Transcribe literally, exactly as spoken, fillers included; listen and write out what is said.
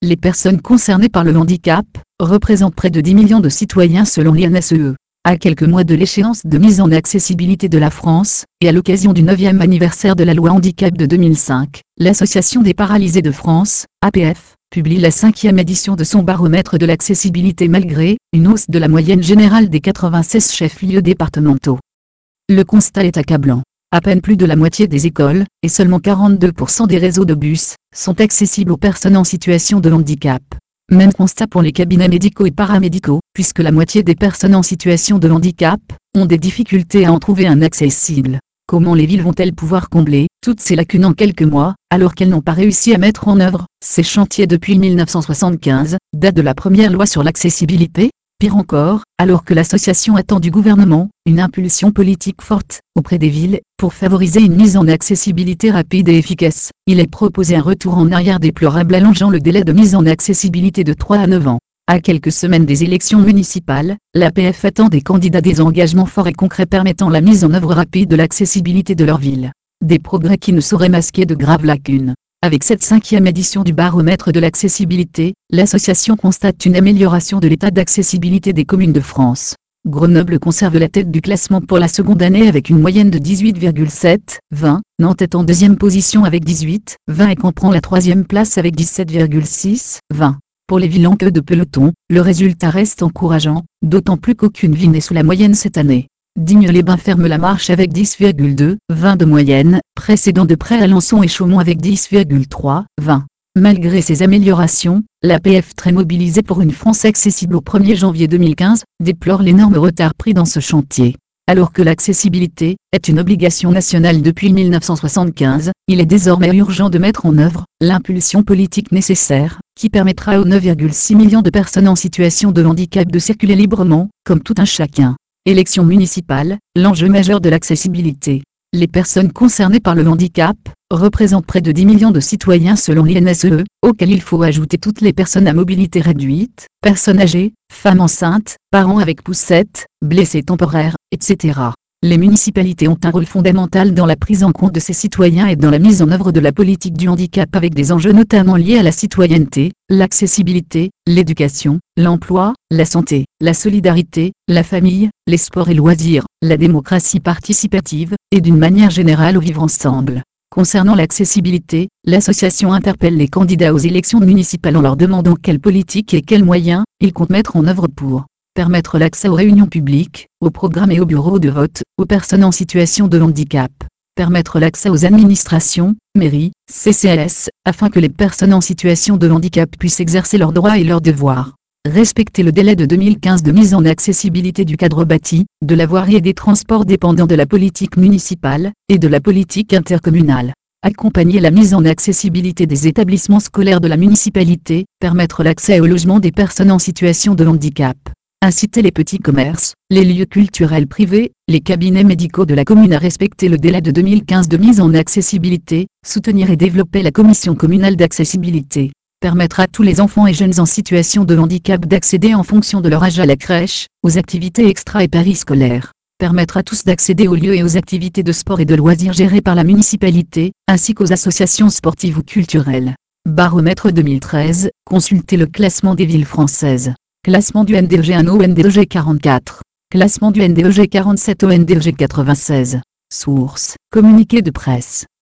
Les personnes concernées par le handicap représentent près de dix millions de citoyens selon l'I N S E E. À quelques mois de l'échéance de mise en accessibilité de la France, et à l'occasion du neuvième anniversaire de la loi handicap de deux mille cinq, l'Association des paralysés de France, A P F, publie la cinquième édition de son baromètre de l'accessibilité malgré une hausse de la moyenne générale des quatre-vingt-seize chefs-lieux départementaux. Le constat est accablant. À peine plus de la moitié des écoles, et seulement quarante-deux pour cent des réseaux de bus, sont accessibles aux personnes en situation de handicap. Même constat pour les cabinets médicaux et paramédicaux, puisque la moitié des personnes en situation de handicap ont des difficultés à en trouver un accessible. Comment les villes vont-elles pouvoir combler toutes ces lacunes en quelques mois, alors qu'elles n'ont pas réussi à mettre en œuvre ces chantiers depuis mille neuf cent soixante-quinze, date de la première loi sur l'accessibilité? Pire encore, alors que l'association attend du gouvernement une impulsion politique forte auprès des villes pour favoriser une mise en accessibilité rapide et efficace, il est proposé un retour en arrière déplorable allongeant le délai de mise en accessibilité de trois à neuf ans. À quelques semaines des élections municipales, l'A P F attend des candidats des engagements forts et concrets permettant la mise en œuvre rapide de l'accessibilité de leur ville. Des progrès qui ne sauraient masquer de graves lacunes. Avec cette cinquième édition du baromètre de l'accessibilité, l'association constate une amélioration de l'état d'accessibilité des communes de France. Grenoble conserve la tête du classement pour la seconde année avec une moyenne de dix-huit virgule sept, vingt, Nantes est en deuxième position avec dix-huit, vingt et Caen prend la troisième place avec dix-sept virgule six, vingt. Pour les villes en queue de peloton, le résultat reste encourageant, d'autant plus qu'aucune ville n'est sous la moyenne cette année. Digne-les-Bains ferme la marche avec dix virgule deux, vingt de moyenne, précédant de près Alençon et Chaumont avec dix virgule trois, vingt. Malgré ces améliorations, l'A P F très mobilisée pour une France accessible au premier janvier deux mille quinze, déplore l'énorme retard pris dans ce chantier. Alors que l'accessibilité est une obligation nationale depuis mille neuf cent soixante-quinze, il est désormais urgent de mettre en œuvre l'impulsion politique nécessaire, qui permettra aux neuf virgule six millions de personnes en situation de handicap de circuler librement, comme tout un chacun. Élections municipales, l'enjeu majeur de l'accessibilité. Les personnes concernées par le handicap représentent près de dix millions de citoyens selon l'I N S E E, auquel il faut ajouter toutes les personnes à mobilité réduite, personnes âgées, femmes enceintes, parents avec poussette, blessés temporaires, et cetera. Les municipalités ont un rôle fondamental dans la prise en compte de ces citoyens et dans la mise en œuvre de la politique du handicap avec des enjeux notamment liés à la citoyenneté, l'accessibilité, l'éducation, l'emploi, la santé, la solidarité, la famille, les sports et loisirs, la démocratie participative, et d'une manière générale au vivre ensemble. Concernant l'accessibilité, l'association interpelle les candidats aux élections municipales en leur demandant quelles politiques et quels moyens ils comptent mettre en œuvre pour permettre l'accès aux réunions publiques, aux programmes et aux bureaux de vote, aux personnes en situation de handicap. Permettre l'accès aux administrations, mairies, C C L S, afin que les personnes en situation de handicap puissent exercer leurs droits et leurs devoirs. Respecter le délai de deux mille quinze de mise en accessibilité du cadre bâti, de la voirie et des transports dépendant de la politique municipale, et de la politique intercommunale. Accompagner la mise en accessibilité des établissements scolaires de la municipalité, permettre l'accès au logement des personnes en situation de handicap. Inciter les petits commerces, les lieux culturels privés, les cabinets médicaux de la commune à respecter le délai de deux mille quinze de mise en accessibilité, soutenir et développer la commission communale d'accessibilité. Permettre à tous les enfants et jeunes en situation de handicap d'accéder en fonction de leur âge à la crèche, aux activités extra et périscolaires. Permettre à tous d'accéder aux lieux et aux activités de sport et de loisirs gérées par la municipalité, ainsi qu'aux associations sportives ou culturelles. Baromètre deux mille treize, consultez le classement des villes françaises. Classement du N D E G un au N D E G quarante-quatre. Classement du N D E G quarante-sept au N D E G quatre-vingt-seize. Source, communiqué de presse.